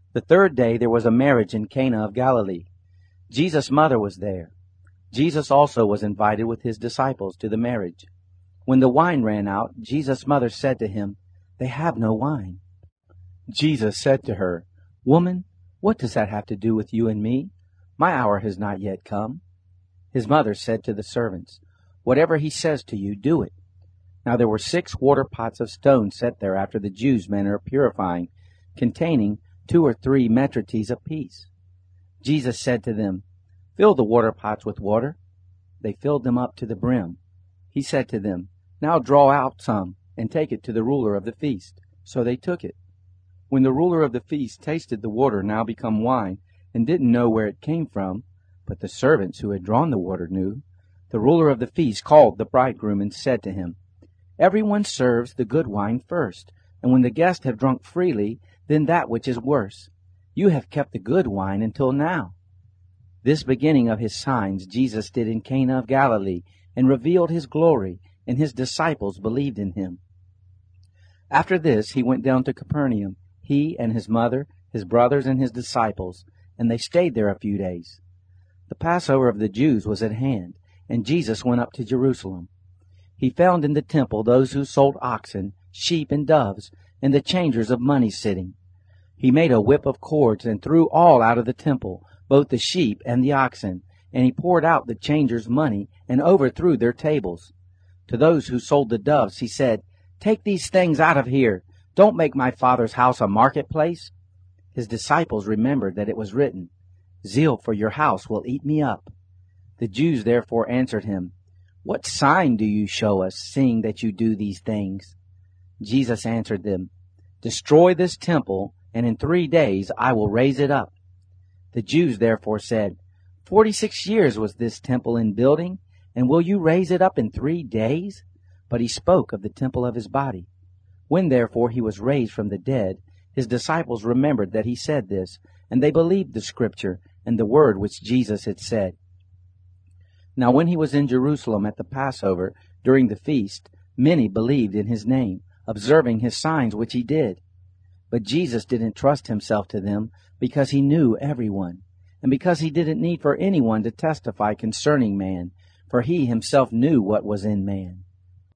The third day there was a marriage in Cana of Galilee. Jesus' mother was there. Jesus also was invited with his disciples to the marriage. When the wine ran out, Jesus' mother said to him, "They have no wine." Jesus said to her, "Woman, what does that have to do with you and me? My hour has not yet come." His mother said to the servants, "Whatever he says to you, do it." Now there were 6 water pots of stone set there after the Jews' manner of purifying, containing 2 or 3 metrites apiece. Jesus said to them, "Fill the water pots with water." They filled them up to the brim. He said to them, "Now draw out some, and take it to the ruler of the feast." So they took it. When the ruler of the feast tasted the water now become wine, and didn't know where it came from, but the servants who had drawn the water knew, the ruler of the feast called the bridegroom and said to him, "Everyone serves the good wine first, and when the guests have drunk freely, then that which is worse. You have kept the good wine until now." This beginning of his signs Jesus did in Cana of Galilee, and revealed his glory, and his disciples believed in him. After this he went down to Capernaum, he and his mother, his brothers, and his disciples, and they stayed there a few days. The Passover of the Jews was at hand, and Jesus went up to Jerusalem. He found in the temple those who sold oxen, sheep, and doves, and the changers of money sitting. He made a whip of cords and threw all out of the temple, both the sheep and the oxen, and he poured out the changers' money and overthrew their tables. To those who sold the doves he said, "Take these things out of here. Don't make my Father's house a marketplace." His disciples remembered that it was written, "Zeal for your house will eat me up." The Jews therefore answered him, "What sign do you show us, seeing that you do these things?" Jesus answered them, "Destroy this temple, and in 3 days I will raise it up." The Jews therefore said, 46 years was this temple in building, and will you raise it up in 3 days? But he spoke of the temple of his body. When therefore he was raised from the dead, his disciples remembered that he said this, and they believed the scripture and the word which Jesus had said. Now when he was in Jerusalem at the Passover, during the feast, many believed in his name, observing his signs which he did. But Jesus didn't trust himself to them, because he knew everyone, and because he didn't need for anyone to testify concerning man, for he himself knew what was in man.